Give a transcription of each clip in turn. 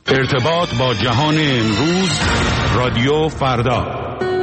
ارتباط با جهان امروز، رادیو فردا.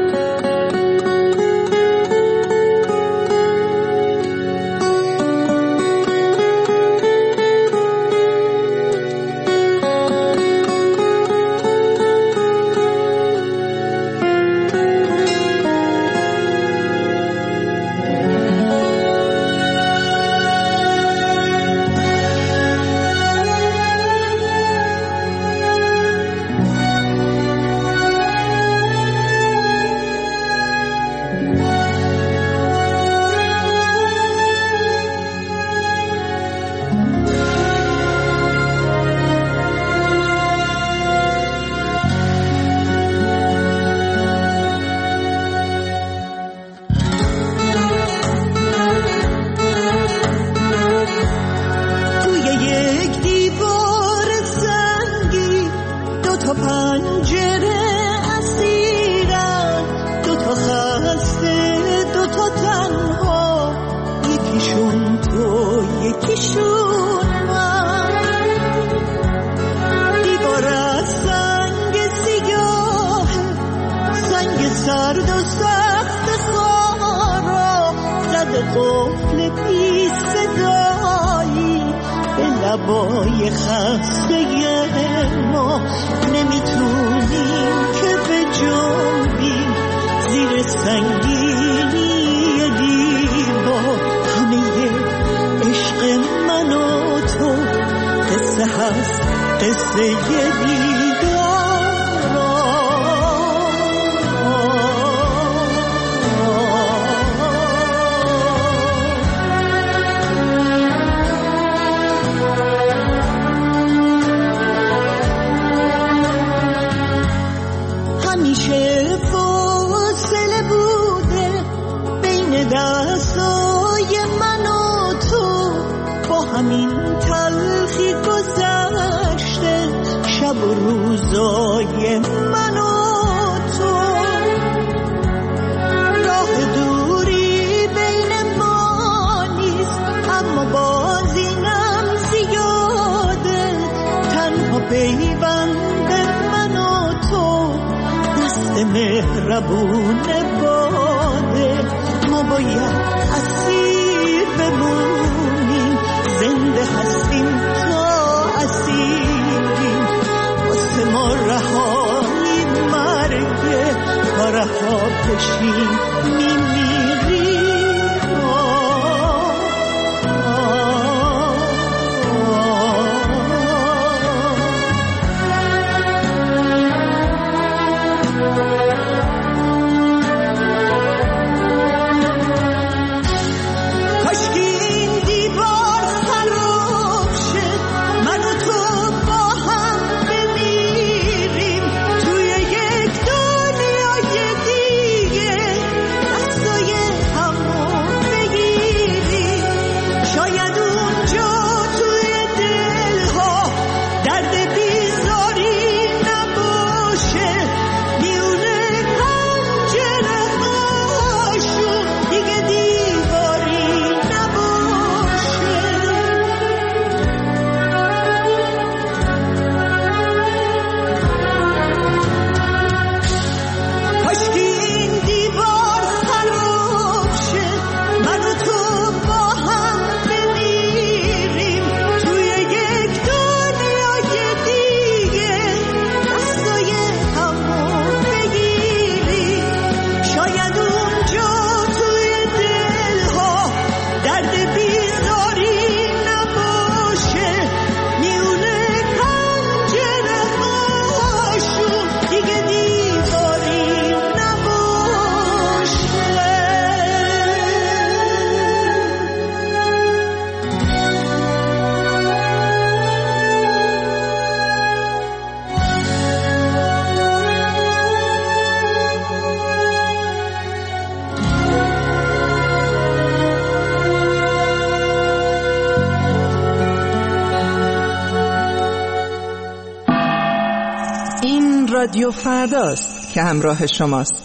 رادیو فرداست که همراه شماست.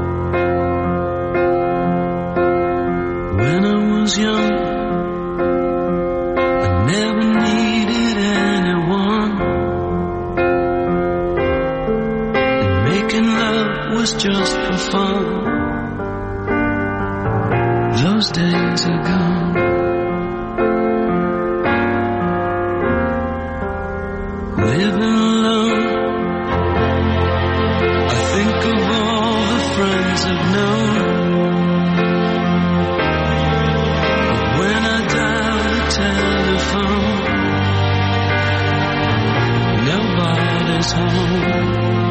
When I was young was just for fun. Those days are gone. Living alone, I think of all the friends I've known. But when I dial the telephone, nobody's home.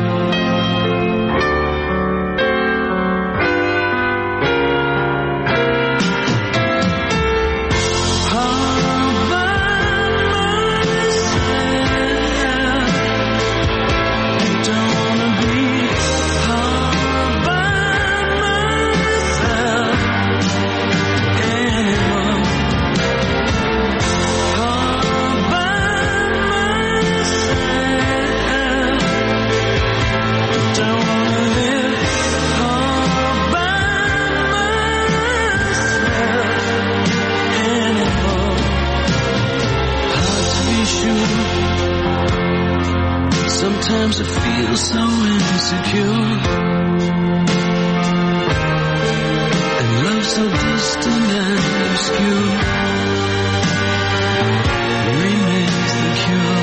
Sometimes I feel so insecure, and love so distant and obscure remains the cure.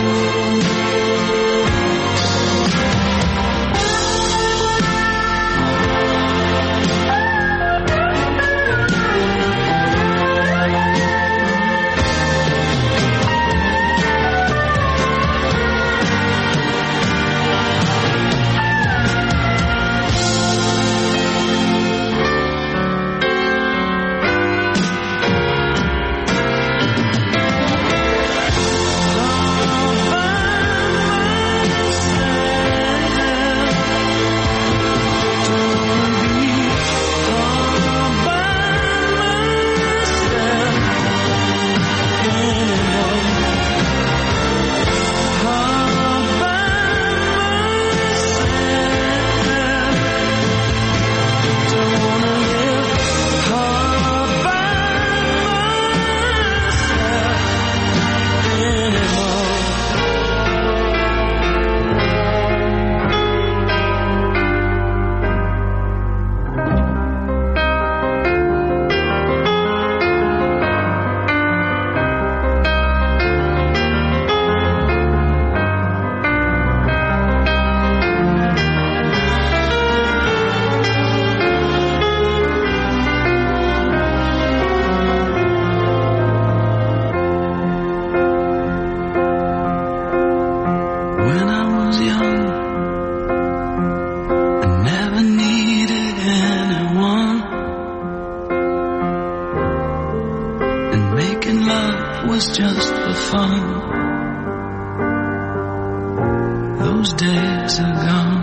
Those days are gone.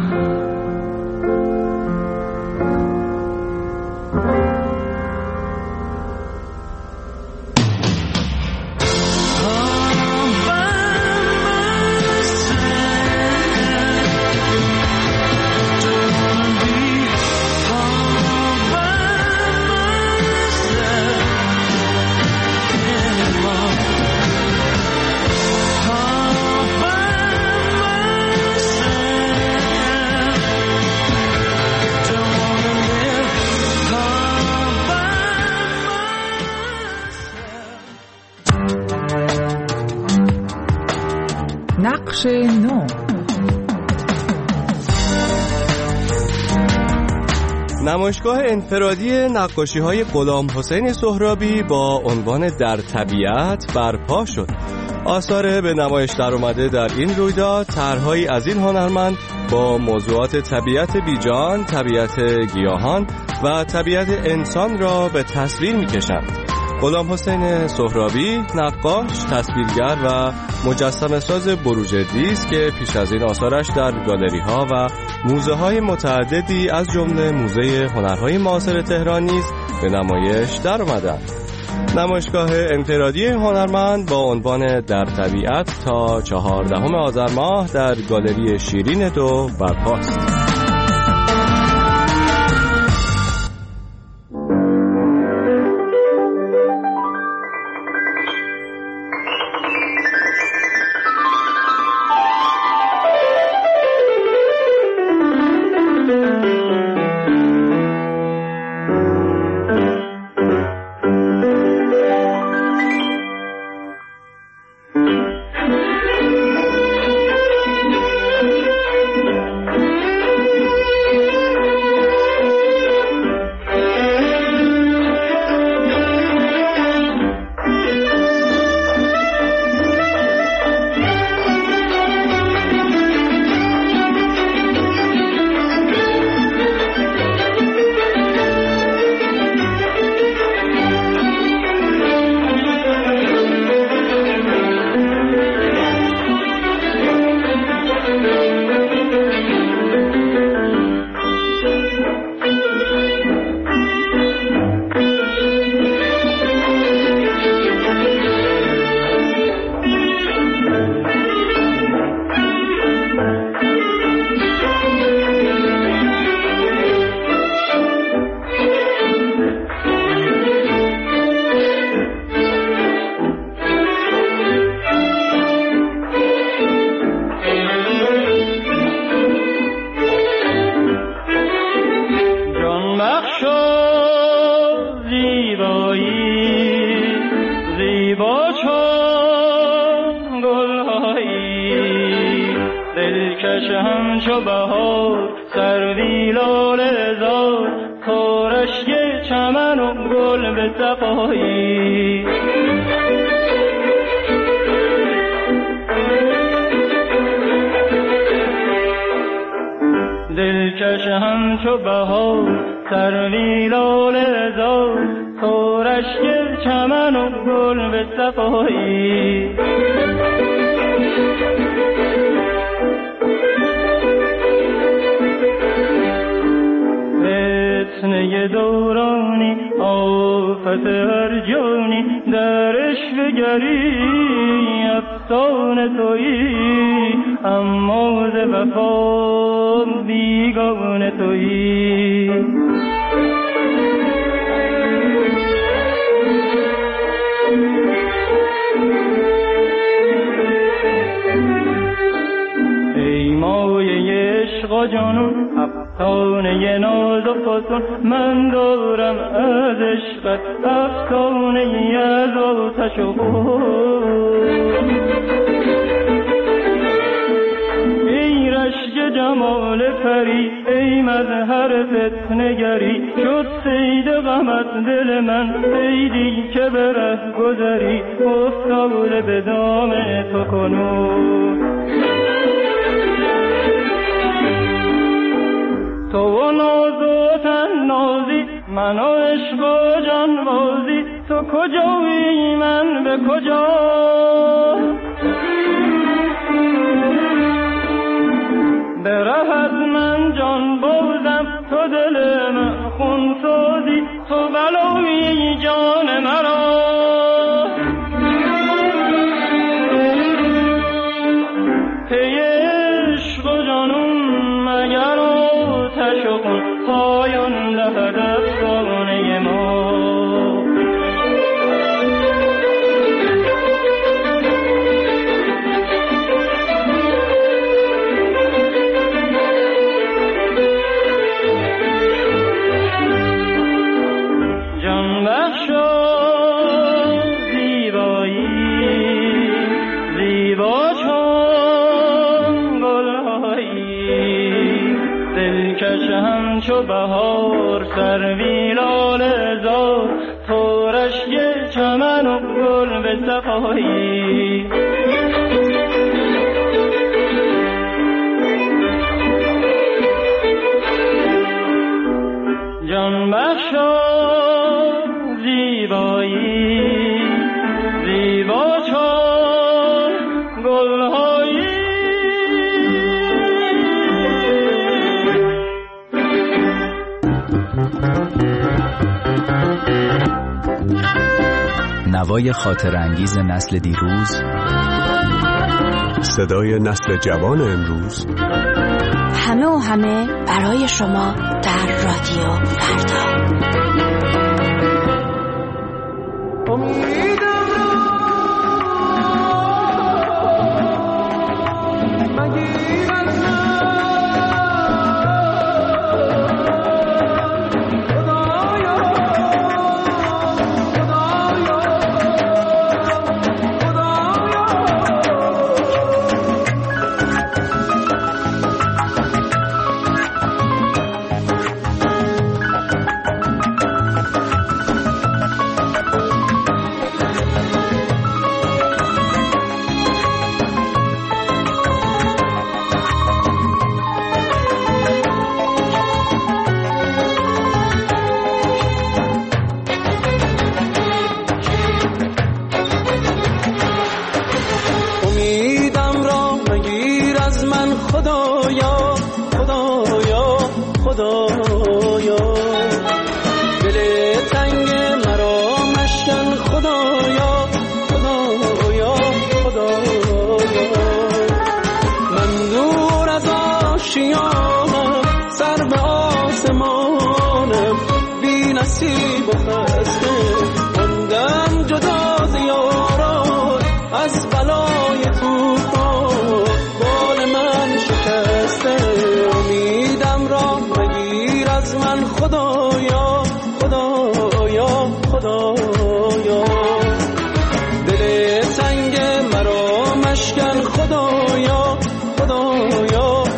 نقش نو. نمایشگاه انفرادی نقاشی‌های غلامحسین سهرابی با عنوان در طبیعت برپا شد. آثار به نمایش در اومده در این رویداد طرح‌هایی از این هنرمند با موضوعات طبیعت بیجان، طبیعت گیاهان و طبیعت انسان را به تصویر می‌کشند. غلامحسین سهرابی نقاش، تصویرگر و مجسمه ساز بروجردی است که پیش از این آثارش در گالری‌ها و موزه‌های متعددی از جمله موزه هنرهای معاصر تهران نیز به نمایش در آمدند. نمایشگاه انفرادی هنرمند با عنوان در طبیعت تا 14 آذر ماه در گالری شیرین 2 برپاست. دلکش همچو بهار سروی لاله زار کارش یه چمن و گل به صفایی دلکش همچو بهار سروی لاله زار کارش یه چمن و گل به صفایی فتنه دورانی آفت هر جانی درش بگری افسانه تویی اما ز وفا بیگانه تویی ای مایه عشق و جنون افسانه ناز و فسون من دارم از عشقت افسانه از آتش و خون ای رشک جمال پری ای مظهر فتنه‌گری شد صید غمت دل من صیدی که به ره گذری افتاده به دام تو کنون تو و ناز و تنازی من و عشق و جانبازی تو کجایی من به کجا به ره از من جان بازم تو دل من خون سازی تو بلایی جان مرا پی عشق و جانون مگر آتش و خون پایان دهد افسانه ما چو بهار سروی لاله زار تورش یه چمن و گل به صفایی جان بخشا زیبایی زیبا چون گلهایی نوای خاطر انگیز نسل دیروز، صدای نسل جوان امروز، همه و همه برای شما در رادیو فردا. خدایا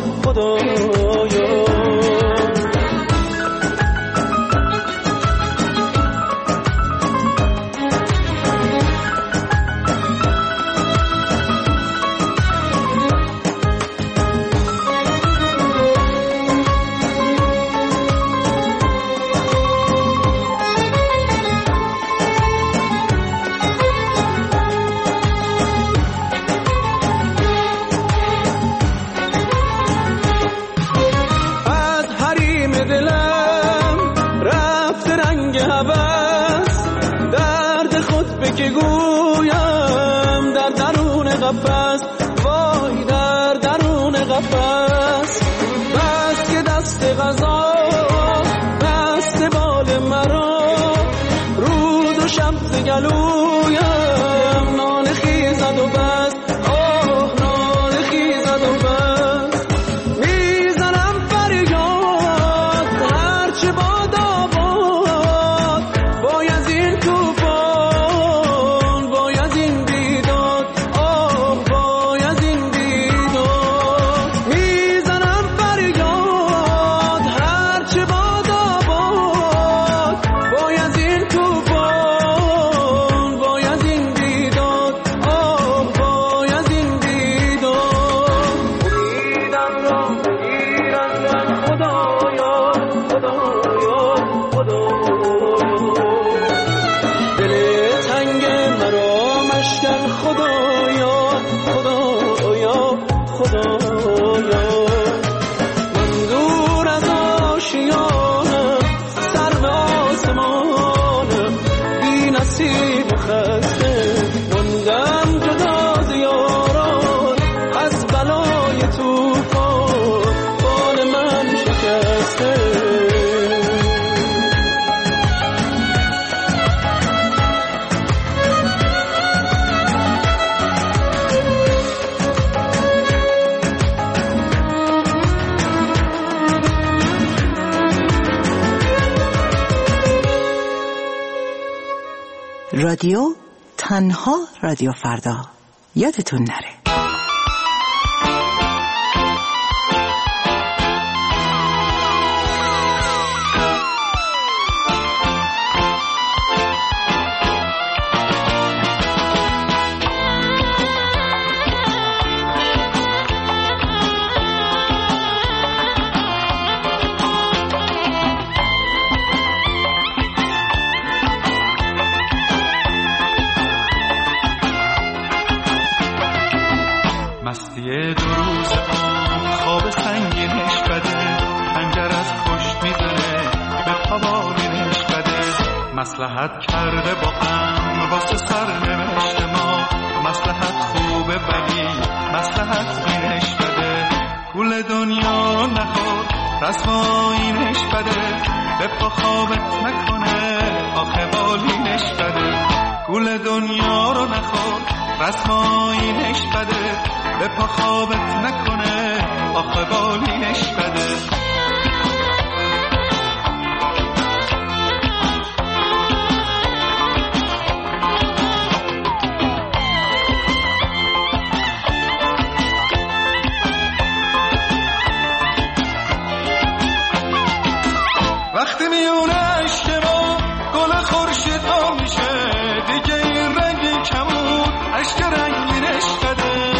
که گویم در درون قفس، وای در درون قفس. بس که دست غذا بست بال مرا، روز و شب ز گلویم نان خیزد و بس، آه نان خیزد و بس. میزنم فریاد هرچه باد آباد، وای از این توفان، وای از این بیداد، آه وای از این بیداد. میزنم فریاد هرچه باد آباد، وای از این توفان، وای از این بیداد، آه وای از این بیداد. امیدم را بگیر از من خدایا، خدایا، خدایا. دل تنگ مرا مشکن خدایا، خدایا، خدایا. من دور از آشیانم، سر به آسمانم، بی نصیب و خسته ماندم جدا ز یاران. از بلای توفان بال من شکسته. رادیو تنها رادیو فردا، یادتون نره. مستی دو روز آن خواب سنگینش بده، خنجر از پشت میزنه به پاوالینش بده. مصلحت کرده با غم واسه سرنوشت ما، مصلحت خوبه ولی مصلحت اینش بده. گول دنیا رو نخور رسوایینش بده، به پا خوابت نکنه آخه بالینش بده. گول دنیا رو نخور رسوایینش بده، به پا خوابت نکنه آخه بالینش بده. وقتی میونه عشق ما گل خورشید ها میشه، دیگه این رنگی کمون عشق رنگینش بده.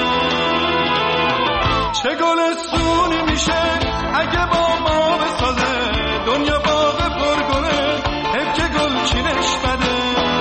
چه گل سونی میشه اگه با ما بسازه، دنیا باغ پرگله حیف که گل چینش بده.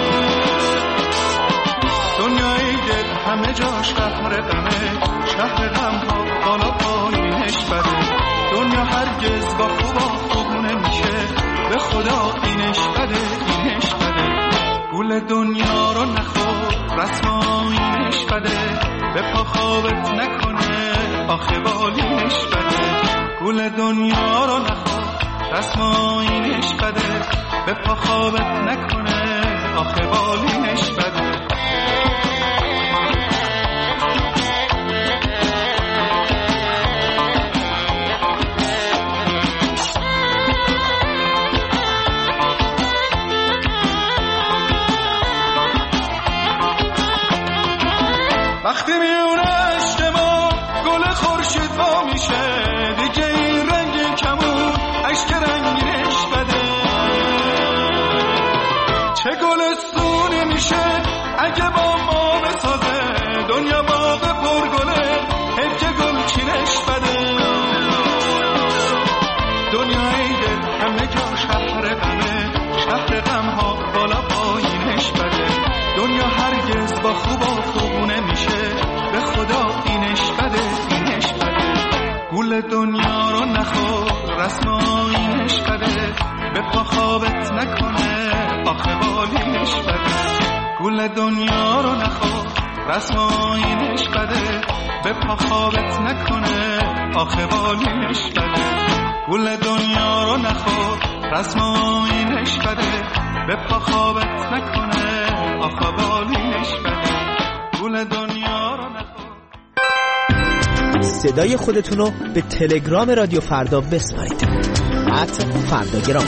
دنیای دل همه جاش قهر غمه، شهر غم ها بالا پایینش بده. دنیا هرگز با خوب نمیشه، به خدا اینش بده، اینش بده. گول دنیا رو نخور رسوایینش بده، به پا خوابت نکنه آخه بالینش بده. گول دنیا رو نخور رسوایینش بده، به پا خوابت نکنه آخه بالینش بده. وقتی میونه عشق ما گل خورشید وا میشه، دیگه این رنگی کمون عشق رنگینش بده. چه گل سونی میشه اگه با ما بسازه، دنیا باغ پرگله حیف که گل چینش بده. دنیای دل همه جا شهر غمه، شهر غم ها بالا پایینش بده. دنیا هرگز با خوب نمیشه، به خدا اینش بده، اینش بده. گول دنیا رو نخور رسوایینش بده، به پا خوابت نکنه آخه بالینش بده. گول دنیا رو نخور رسم آینش بده به پا خوابت نکنه آخه بالینش بده گول دنیا رو نخور رسم آینش بده به پا خوابت نکنه آخه بالینش بده گول دنیا رو نخور. صدای خودتون رو به تلگرام رادیو فردا بسپارید @فرداگرام.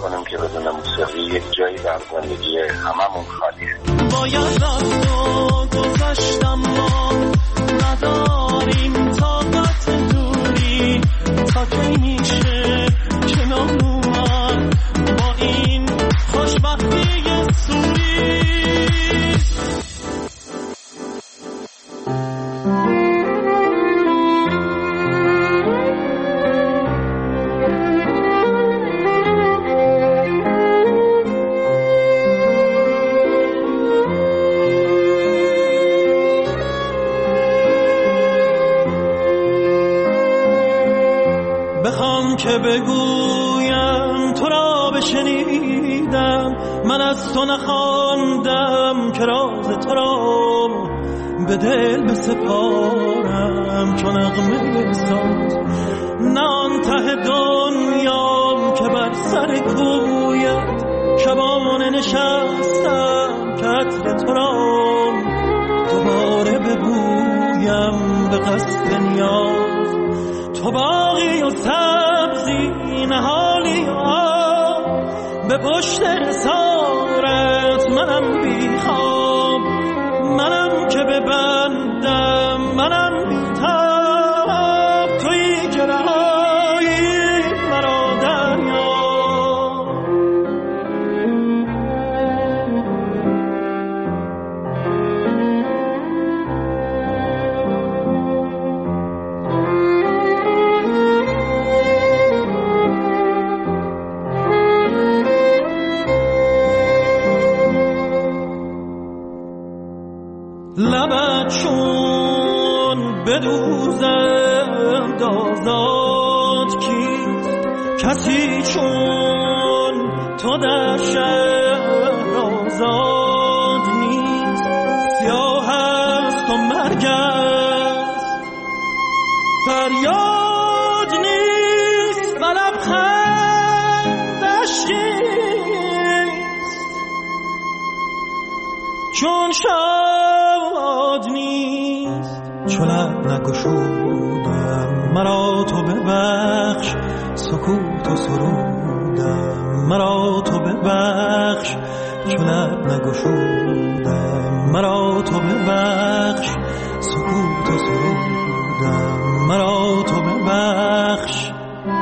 کنیم که بدون موسیقی یک جایی در زندگی هممون خالیه. باید رفت و گذشتم ما نداریم طاقت دوری تا کی میشه کنار اومد با این خوشبختی سوری. بخوام که بگویم تو را بشنیدم، من از تو نخواندم که راز تو را به دل بسپارم چون نغمه ساز. نه آن ته دنیام که بر سر کویت شبانه نشستم که عطر تو را دوباره ببویم به قصد نیاز. تو باقی و سبزی نهالی آب به پشت رسارت منم بیخواب، منم که ببندم منم بیتاب، تویی که رهایی مرا دریا. لبت چون بدوزم دازاد کیست، کسی چون تو در شهر آزاد نیست. سیاه است و مرگ است فریاد نیست و لبخندش نیست چون شاد نیست. چون لب نگشودم مرا تو ببخش، سکوت و سرودم مرا تو ببخش. چون لب نگشودم مرا تو ببخش، سکوت و سرودم مرا تو ببخش.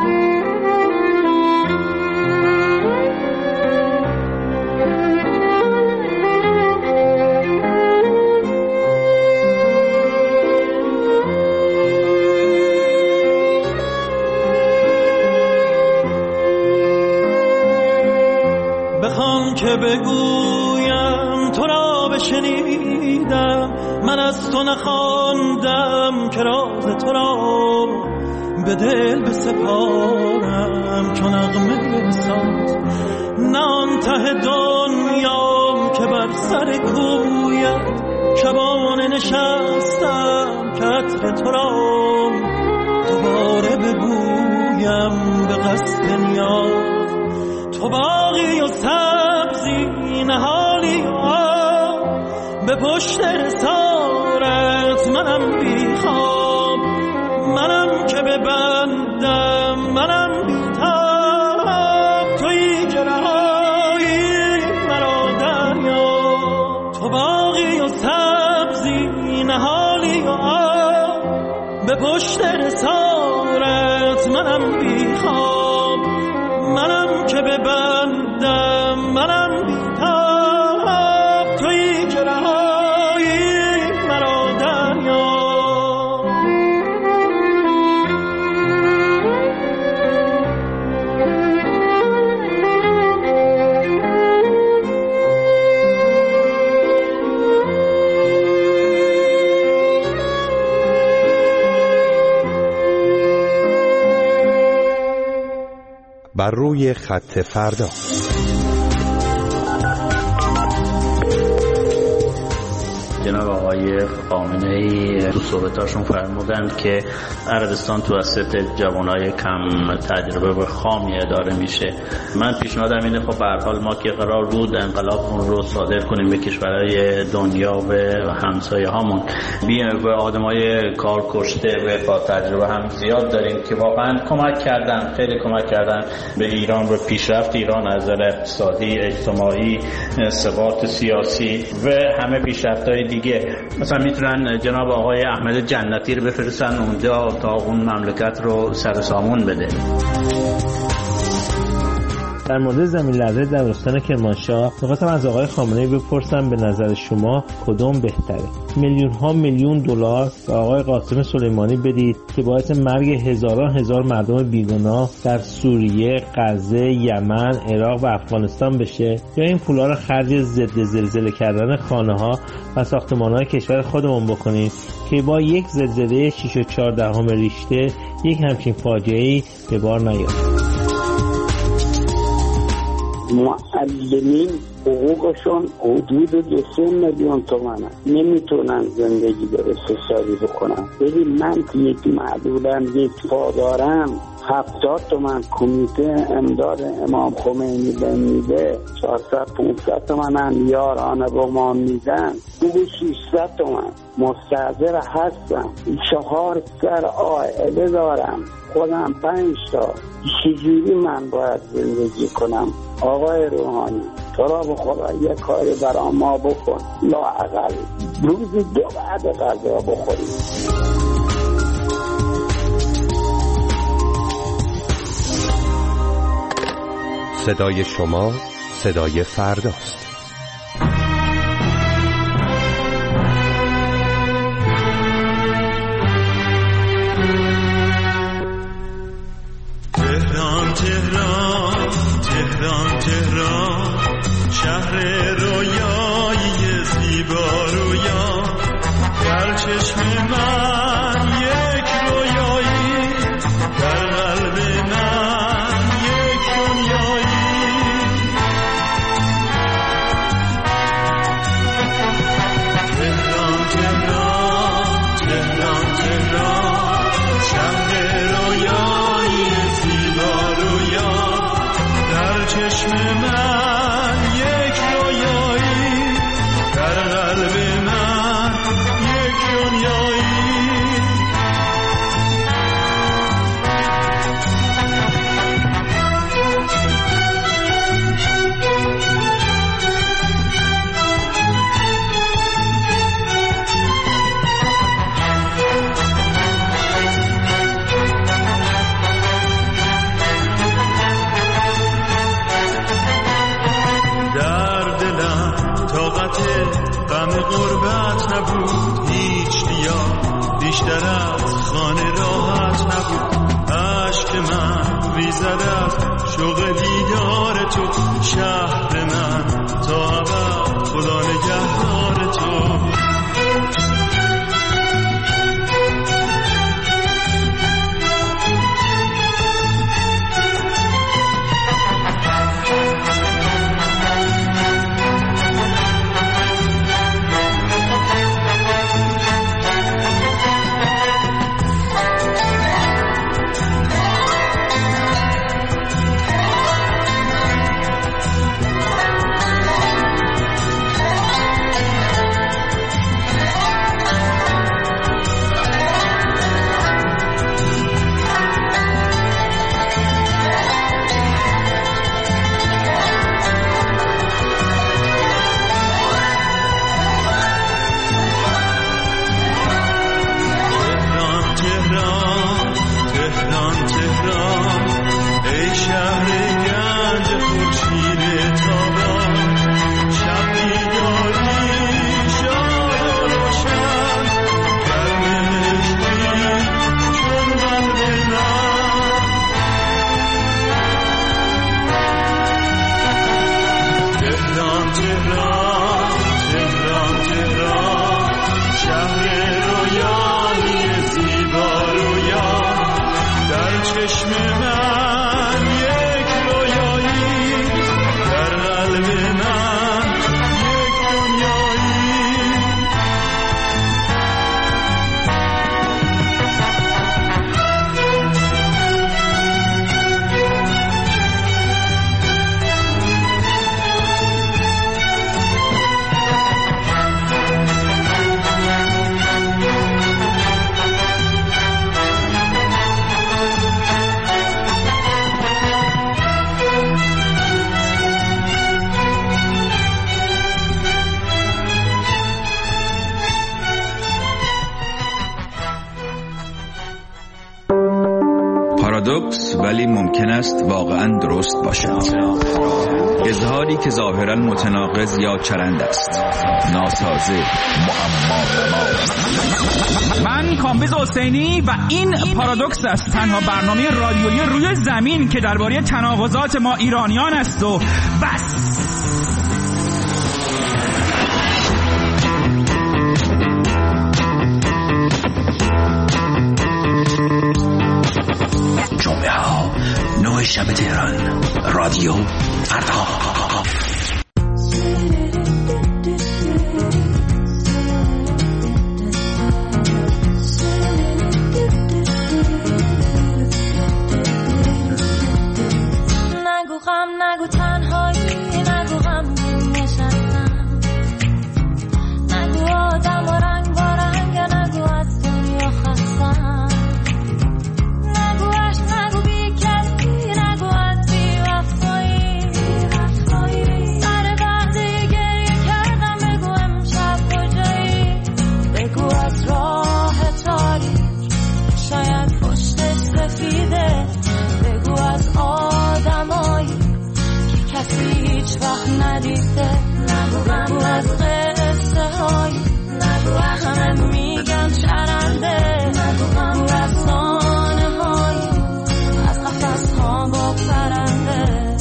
بخوام که بگویم تو را بشنیدم، من از تو نخواندم که راز تو را به دل بسپارم چون نغمه ساز. نه آن ته دنیام که بر سر کویت شبانه نشستم که عطر تو را دوباره ببویم به قصد نیاز. تو باقی و سبزی نهالی آب به پشت رسارت منم بیخواب، منم که ببندم منم بیتاب، تویی که رهایی مرا دریا. تو باقی و سبزی نهالی آب به پشت رسارت منم بیخواب، منم که ببندم منم بیتاب، تویی که رهایی مرا دریا. بر روی خط فردا. جناب آقای خامنه‌ای تو صحبتاشون فرمودند که عربستان توسط جوانای کم تجربه و خامی اداره میشه. من پیشنهادم اینه خب به هر حال ما که قرار بود انقلابمون رو صادر کنیم به کشورهای دنیا و همسایه هامون، بیایم به آدمای کار کشته و با تجربه هم زیاد داریم که واقعا کمک کردن، خیلی کمک کردن به ایران و پیشرفت ایران از نظر اقتصادی، اجتماعی، ثبات سیاسی و همه پیشرفت‌های دیگه. مثلا میتونن جناب آقای احمد جنتی رو بفرستن اونجا تا اون مملکت رو سر سامون بده. در مورد زمین لرزه در استان کرمانشاه می‌خواستم از آقای خامنه‌ای بپرسم به نظر شما کدوم بهتره؟ میلیون دلار به آقای قاسم سلیمانی بدید که باعث مرگ هزار مردم بیگناه در سوریه، غزه، یمن، عراق و افغانستان بشه، یا این پولا رو خرج ضد زلزله کردن خانه‌ها و ساختمان‌های کشور خودمون بکنیم که با یک زلزله 6.4 ریشتر یک همچین فاجعه‌ای به بار نیاد؟ معلمین حقوقشون حدود 2 میلیون تومنه، نمیتونن زندگی درست حسابی بکنن. ببین من که یک معلولم، یک پادارم، 70 تومن کمیته امداد امام خمینی بهم میده، 400-500 تومن هم یارانه با ما میدن، بگو 600 تومن. مستحضر هستم، 4 سر عائله دارم، خودم 5 تا. چجوری من باید زندگی کنم؟ آقای روحانی تو را به خدا یک کاری برای ما بکن، لااقل روزی 2 بعد غذا بخوریم. صدای شما صدای فرداست. تهران شهر رویایی زیبا رویا، در چشم من یک رویایی، در قلب من یک دنیایی. تهران شهر رویایی زیبا رویا، در چشم من یک رویایی، در قلب من یک دنیایی. غم غربت نبود هیچ دیا، بیشتر از خانه راحت نبود. عشق من ریزد از شوق دیدار تو، شهر من تا ابد خدا نگهدار تو. ولی ممکن است واقعا درست باشد. اظهاری که ظاهرا متناقض یا چرند است، ناسازه، معما. من کامبیز حسینی و این پارادوکس است، تنها برنامه رادیویی روی زمین که درباره تناقضات ما ایرانیان است و بس. جمعه ها 9 شب تهران، رادیو فردا. نگو تنهایی، نگو غمگین نشستم، نگو آدم و رنگ با رنگ، نگو از دنیا خستم، نگو عشق، نگو بی کسی، نگو از بی وفایی. سر وقتی گریه کردم بگو امشب کجایی، بگو از راه تاریک شاید پشتش سفیده، بگو از آدمایی کسی هیچ وقت ندیده، نگو از قصه های، نگو همه میگن شرنده، نگو افسانه های از قفس ها با پرنده.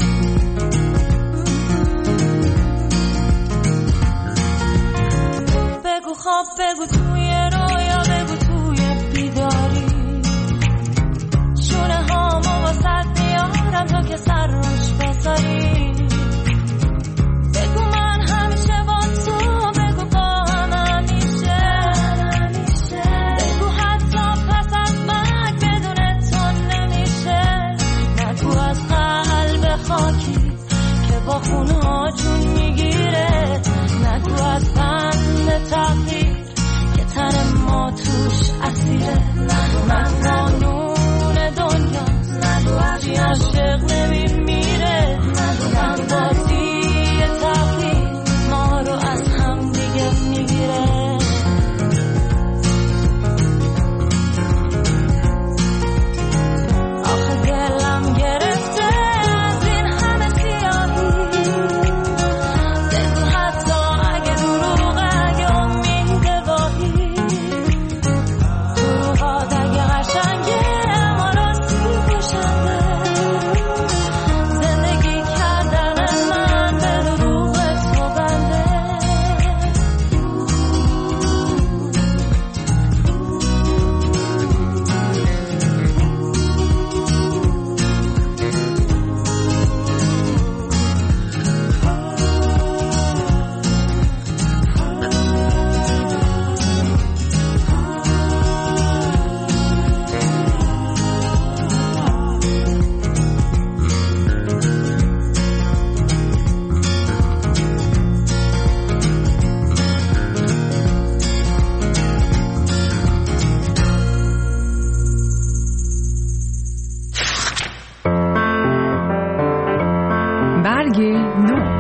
بگو خواب، بگو توی رویا، بگو توی بیداری، شونه هامو واسد میارم تا که سر روش بذاری، بگو من همیشه با تو، بگو با هم همیشه، بگو حتی پس از مرگ بدون تو نمیشه، نگو از قلب خاکی که با خونها جون میگیره، نگو از بند تقدیر که تن ما توش اسیره، من قانون دنیا، نگو هرچی عاشق نمیمیره، من بازی تقدیر ما رو از هم دیگه میگیره. آخه دلم گرفته از این همه سیاهی، بگو حتی اگه دروغه، اگه امید واهی، دروغات اگه قشنگه ما راستی کشنده، زندگی کردن من به دروغ تو بنده. برگ نو.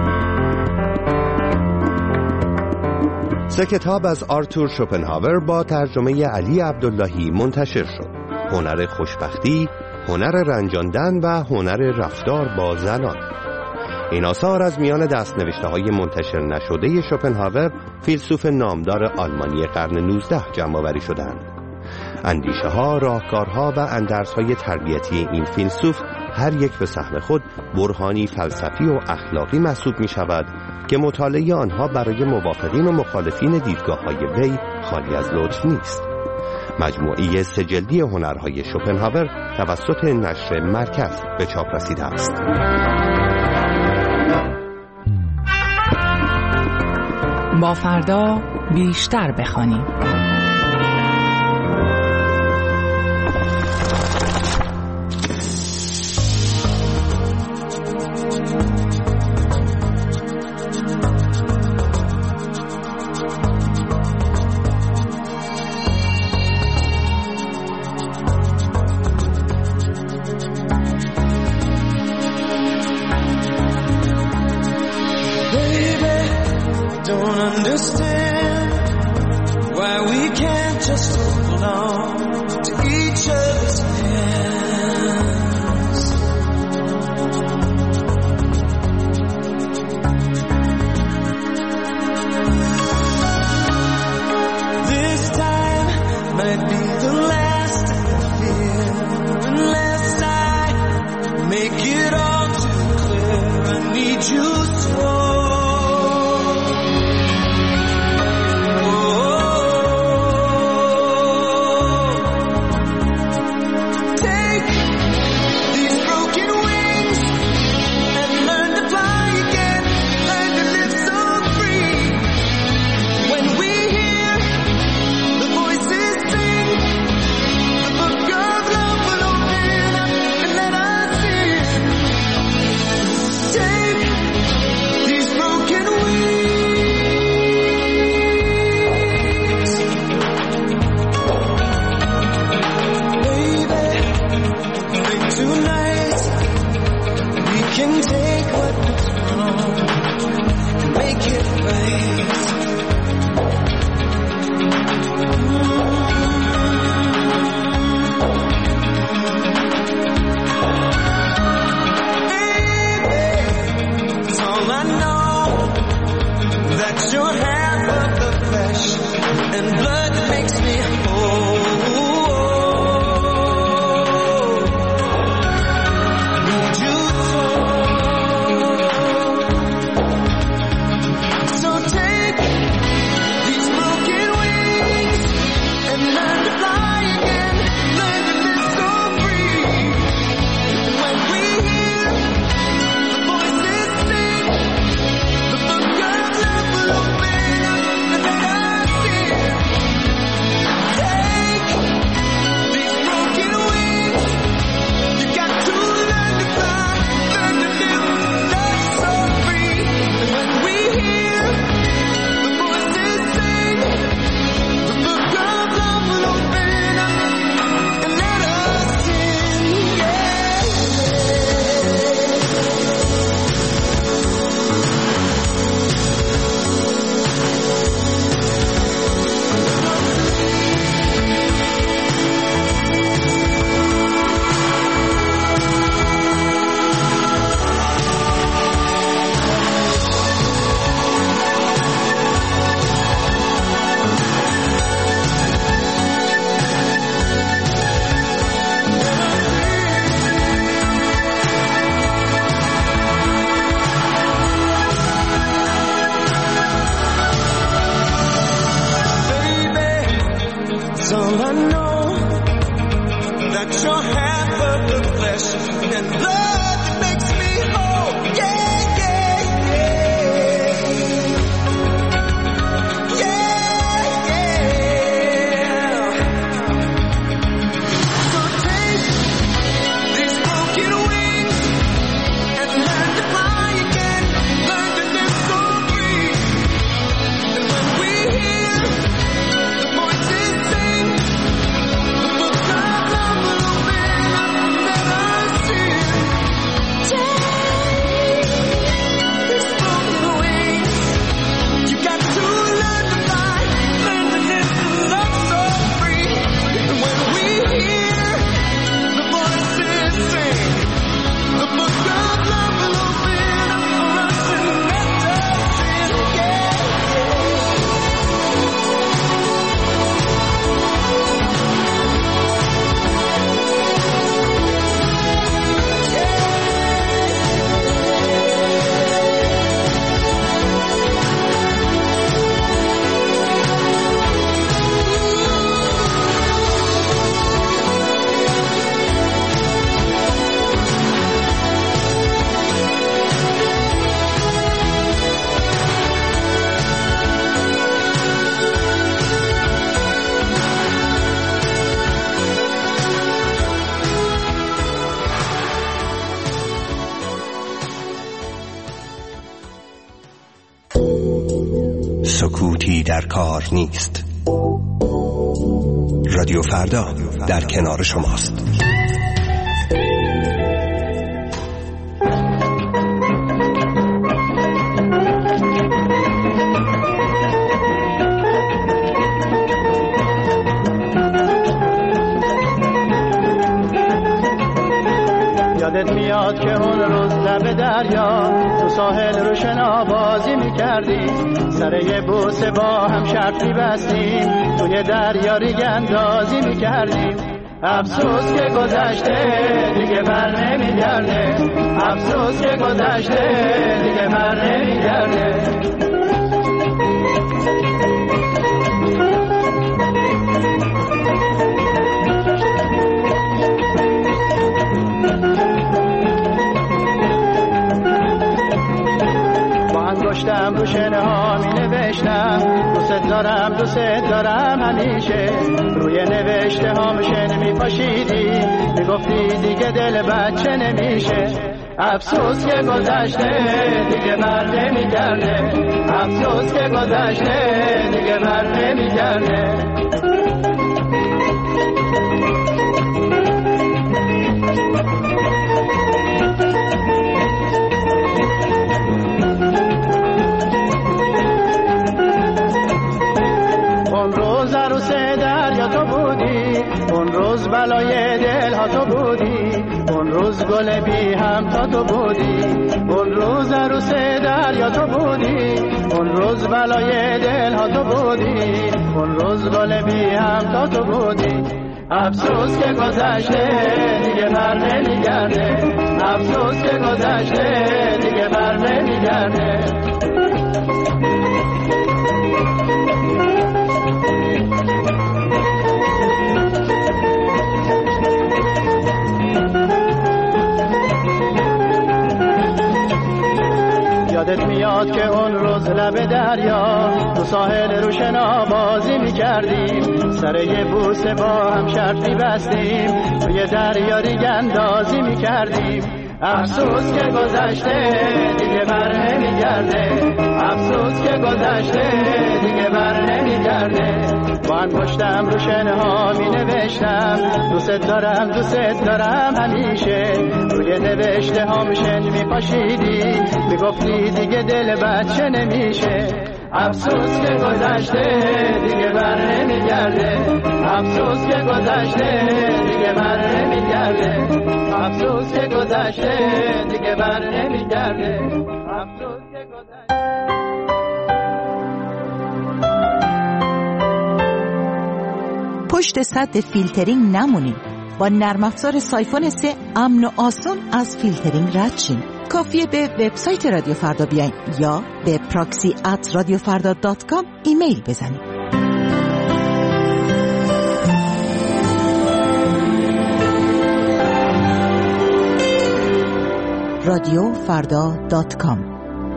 سه کتاب از آرتور شوپنهاور با ترجمه علی عبداللهی منتشر شد. هنر خوشبختی، هنر رنجاندن و هنر رفتار با زنان. این آثار از میان دست‌نوشته‌های منتشر نشده شوپنهاور، فیلسوف نامدار آلمانی قرن 19 جمع‌آوری شدند. اندیشه‌ها، راهکارها و اندرس‌های تربیتی این فیلسوف هر یک به سهم خود برهانی فلسفی و اخلاقی محسوب می‌شود که مطالعه آنها برای موافقین و مخالفین دیدگاه‌های وی خالی از لطف نیست. مجموعه 3 جلدی هنرهای شوپنهاور توسط نشر مرکز به چاپ رسیده است. با فردا بیشتر بخوانیم. just hold on to each other's hands. سکوتی در کار نیست. رادیو فردا در کنار شماست. یادت میاد که اون روز لب دریا تو ساحل رو شنا بازی میکردیم، سر یه بوسه با هم شرط میبستیم، توی دریا ریگ اندازی میکردیم. افسوس که گذشته دیگه بر نمیگرده، افسوس که گذشته دیگه بر نمیگرده. انگشتم رو شنه ها می نوشتم دوست دارم همیشه، روی نوشته ها شنه می پاشیدی، می گفتی دیگه دل بچه نمیشه. افسوس که گذشته دیگه بر نمیگرده، افسوس که گذشته دیگه بر نمیگرده. اون روز بلای دل ها تو بودی، اون روز گل بی هم تا تو بودی، اون روز عروس دریا تو بودی، اون روز بلای دل ها تو بودی، اون روز گل بی هم تا تو بودی. افسوس که گذشته دیگه بر نمیگرده، افسوس که گذشته دیگه بر نمیگرده. یادت میاد که اون روز لب دریا تو ساحل رو شنا بازی میکردیم، سر یه بوسه با هم شرط میبستیم، توی دریا ریگ اندازی میکردیم. افسوس که گذشته دیگه بر نمیگرده، افسوس که گذشته دیگه بر نمیگرده. با انگشتم رو شنه ها می نوشتم دوست دارم همیشه، روی نوشته ها شن می پاشیدی، می گفتی دیگه دل بچه نمیشه. افسوس که گذشته دیگه بر نمیگرده، افسوس که گذشته دیگه بر نمیگرده، افسوس که گذشته دیگه بر نمیگرده، افسوس که گذشته. پشت سد فیلترینگ نمونید. با نرم افزار سایفون 3 امن و آسان از فیلترینگ رد شین. کافیه به وبسایت رادیو فردا بیاین یا به proxy@radiofarda.com ایمیل بزنید. radiofarda.com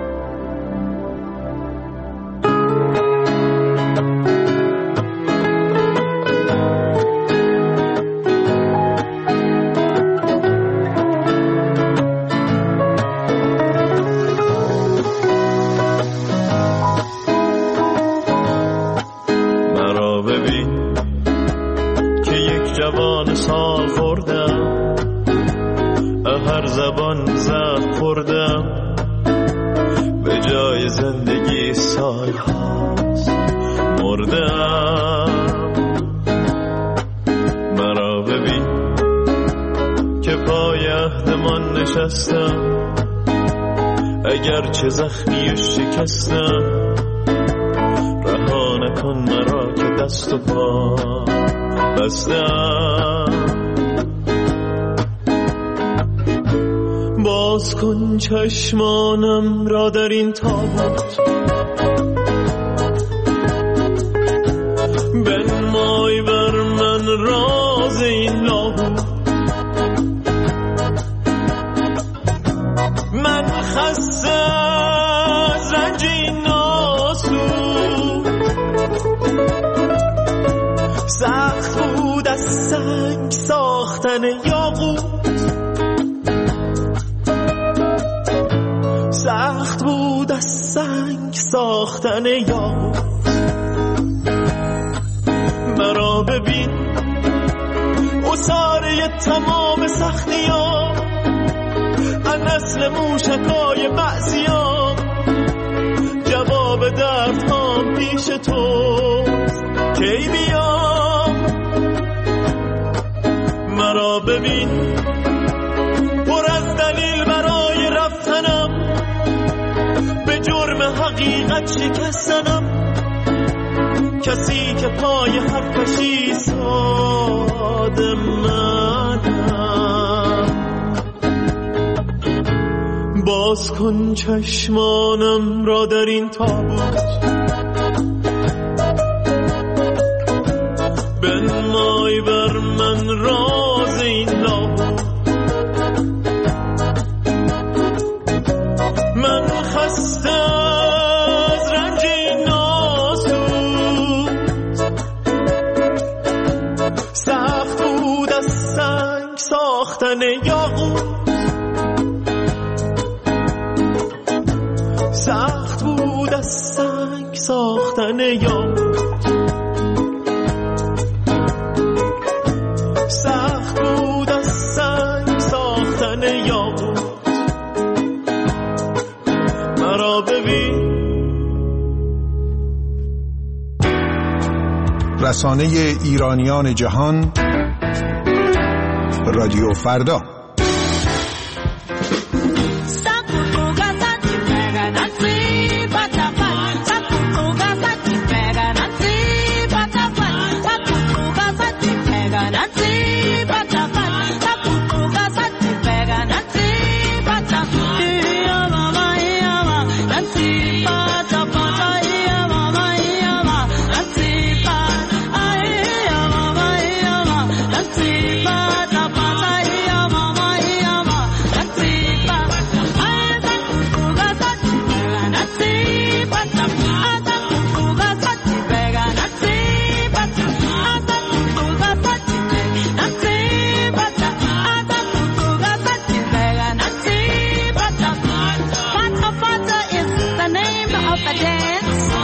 اگرچه زخمی و شکستم، رها نکن مرا که دست و پا بستم. باز کن چشمانم را در این تابوت، بنمای بر من راز این لابوت. من خسته از رنج این ناسود، سخت بود از سنگ ساختن یاقوت، سخت سخت بود از سنگ ساختن یاقوت. مرا ببین اساره تمام سختیام، از نسل موشکای بعضیام. جواب دردهام پیش تو کی بیام. مرا ببین پر از دلیل برای رفتنم، به جرم حقیقت شکستنم. کسی که پای حرفش ایستاد منم. باز کن چشمانم را در این تابوت، بنمای بر من راز این لاهوت. من خسته از رنج این ناسود، سخت بود از سنگ ساختن یاقوت. سخت بود از سنگ ساختن یاقوت. سخت بود از سنگ ساختن یاقوت. مرا ببین. رسانه ایرانیان جهان، رادیو فردا. Dance